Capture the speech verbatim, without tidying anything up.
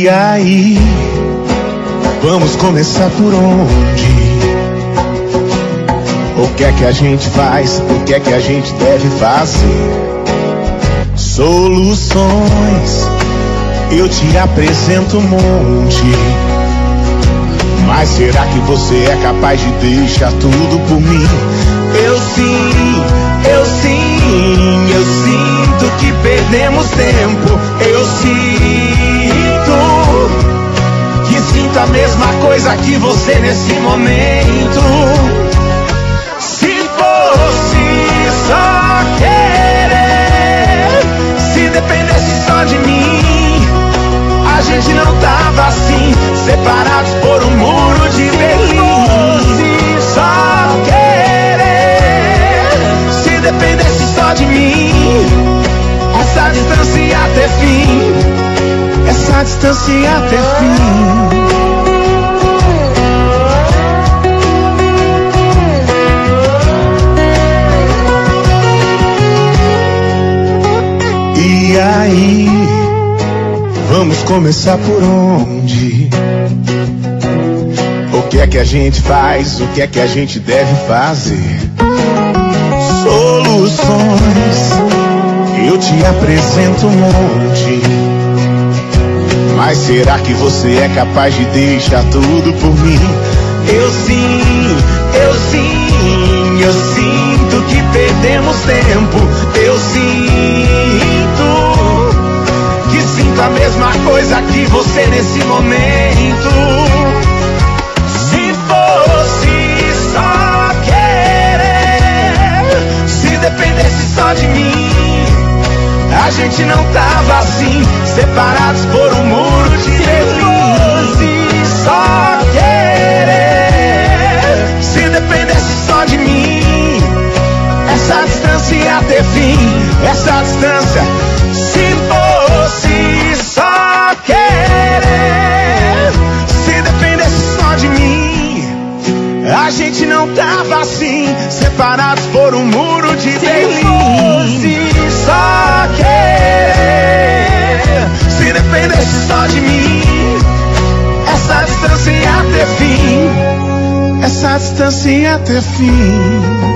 E aí, vamos começar por onde? O que é que a gente faz? O que é que a gente deve fazer? Soluções, eu te apresento um monte. Mas será que você é capaz de deixar tudo por mim? Eu sim, eu sim, eu sinto que perdemos tempo. Eu sinto que sinto a mesma coisa que você nesse momento. Se fosse só querer, se dependesse só de mim, a gente não tava assim, separados por um muro de Berlim. Só querer, se dependesse só de mim, essa distância ia ter fim, essa distância ia ter fim. E aí, vamos começar por onde? O que é que a gente faz? O que é que a gente deve fazer? Soluções, eu te apresento um monte. Mas será que você é capaz de deixar tudo por mim? Eu sim, eu sim, eu sinto que perdemos tempo. Eu sinto que sinto a mesma coisa que você nesse momento. Se fosse só querer, se dependesse só de mim, a gente não tava assim, separados por um muro de Berlim. Só querer, se dependesse só de mim, essa distância ia ter fim, essa distância. Se fosse só querer, se dependesse só de mim, a gente não tava assim, separados por um muro de Berlim. Se fosse só querer, se dependesse só de mim, essa distância ia ter fim, essa distância ia ter fim.